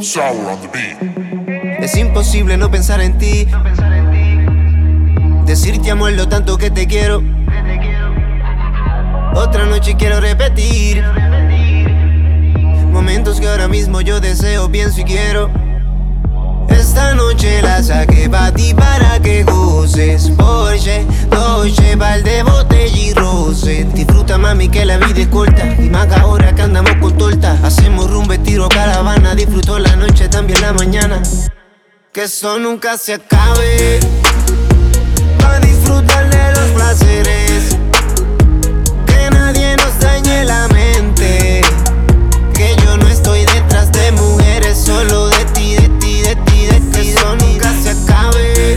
Sour on the beat. Es imposible no pensar en ti. Decirte amo es lo tanto que te quiero. Otra noche quiero repetir momentos que ahora mismo yo deseo, pienso y quiero. Esta noche la saqué pa' ti para que goces. Porsche, Dolce, par de botella y roce. Disfruta mami que la vida es corta, y más que ahora que andamos con torta. Hacemos rumbo, tiro caravana, disfruto la noche, también la mañana. Que esto nunca se acabe, pa' disfrutar de los placeres. Que nadie nos dañe la mente. Que yo no estoy detrás de mujeres, solo de ti, de ti, de ti, de ti. Que esto nunca se acabe,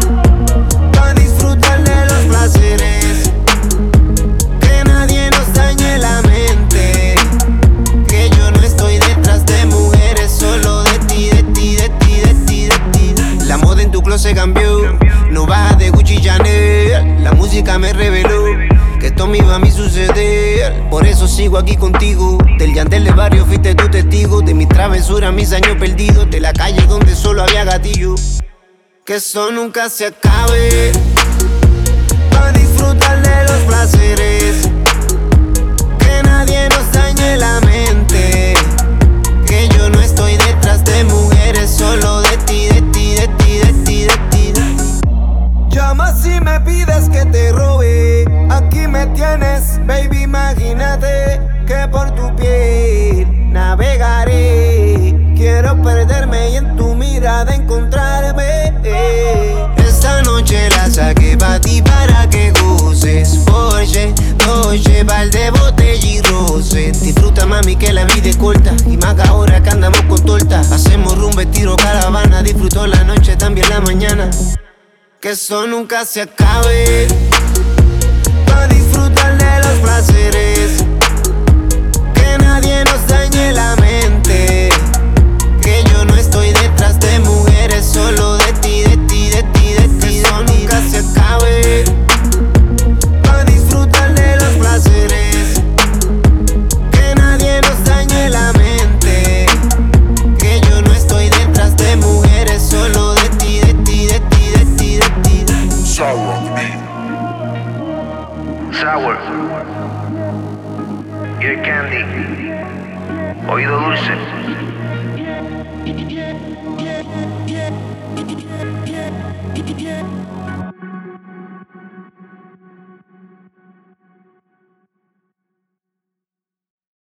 pa' disfrutar de los placeres. Que nadie nos dañe la mente. Que yo no estoy detrás de mujeres, solo de ti, de ti, de ti, de ti, de ti. La moda en tu closet cambió, no baja de Gucci y Chanel. La música me reveló que esto me iba a mí suceder. Por eso sigo aquí contigo. Del Yandel de barrio fuiste tu testigo. De mis travesuras, mis años perdidos. De la calle donde solo había gatillo. Que esto nunca se acabe, pa' disfrutar de los placeres. Que nadie nos dañe la mente. Que yo no estoy detrás de mujeres, solo de ti, de ti, de ti, de ti, de ti, de ti. Llama si me pides que te robe. Aquí me tienes, baby, imagínate que por tu piel navegaré. Quiero perderme y en tu mirada encontrarme. Esta noche la saqué pa' ti para que goces. Porsche, Dolce, par de botella y roce. Disfruta mami que la vida es corta, y más que ahora que andamos con torta. Hacemos rumbo, tiro caravana, disfruto la noche, también la mañana. Que esto nunca se acabe, pa' disfrutar de los placeres.